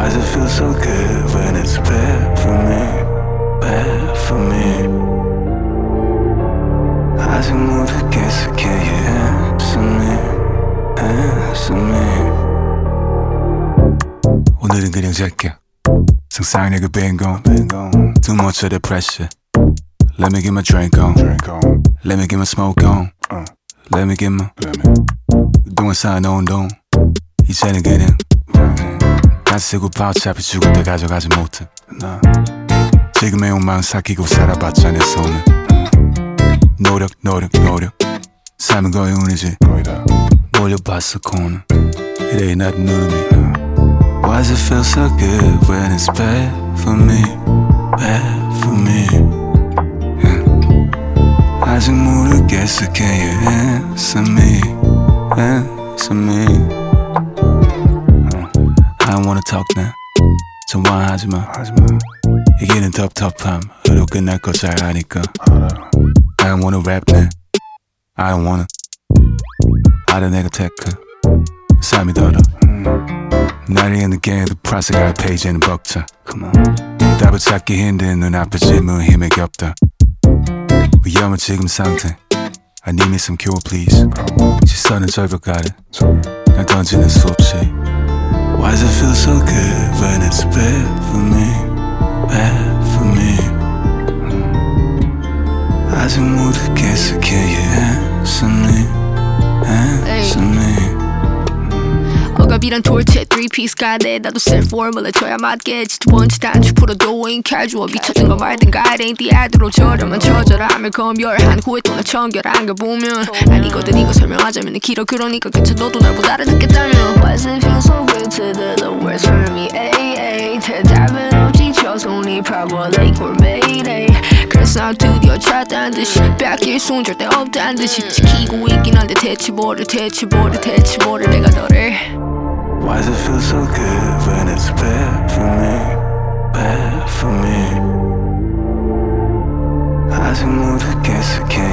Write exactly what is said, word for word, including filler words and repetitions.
Why does it feel so good when it's bad for me, bad for me? 아직 모르겠어, can you answer me, answer me? 오늘은 그냥 잘게 상상력을 빈곤 Too much of the pressure. Let me get my drink on, let me get my smoke on, let me get my 동안 쌓아놓은 운동 이제는 그냥 다 쓰고 파우치앞에 죽을 때 가져가지 못해. 지금의 욕망 삭히고 살아봤자 내 손은 노력 노력 노력 삶은 거의 운이지 몰려봤어 코는 It ain't nothing new to me. Why does it feel so good when it's bad for me, bad for me? yeah. 아직 모르겠어, can you answer me, answer me? I don't wanna talk now. 전화하지마 이기는 텁텁함 으로 끝날 거 잘 아니까. I don't wanna rap now. I don't wanna. 알아 내가 테크 삶이 더러 나를 느끼는 그 프라스가 페이지에는 벅차. 답을 찾기 힘든 눈앞에 질문 힘에 겹다. 위험한 지금 상태 I need me some cure please. 시선은 절벽 아래 날 던지는 수없이. Why does it feel so good when it's bad for me, bad for me? 아직 모르겠어, can you answer me, answer me? 억압이란 돌체 three piece 가네 나도 셀 포뮬러 줘야 맞겠지 두 번째 단추 풀어도 ain't casual 미쳐진 거 말든가 it ain't the ad로 저렴한 처절함을 검열한 후에 또 나 청결한 걸 보면 아니거든 이거 설명하자면 길어 그러니까 그쳐 너도 날 못 알아듣겠다면 Why does it feel so good to the, the worst for me ay, ay. 대답은 없지 저 손이 파워레이 mayday 그래서 난 드디어 찾다는 듯이 뺏길 순 절대 없다는 듯이 지키고 있긴 한데 대체 뭐를 대체 뭐를 대체 뭐를 내가 너를 Why does it feel so good when it's bad for me, bad for me? 아직 모르겠어, can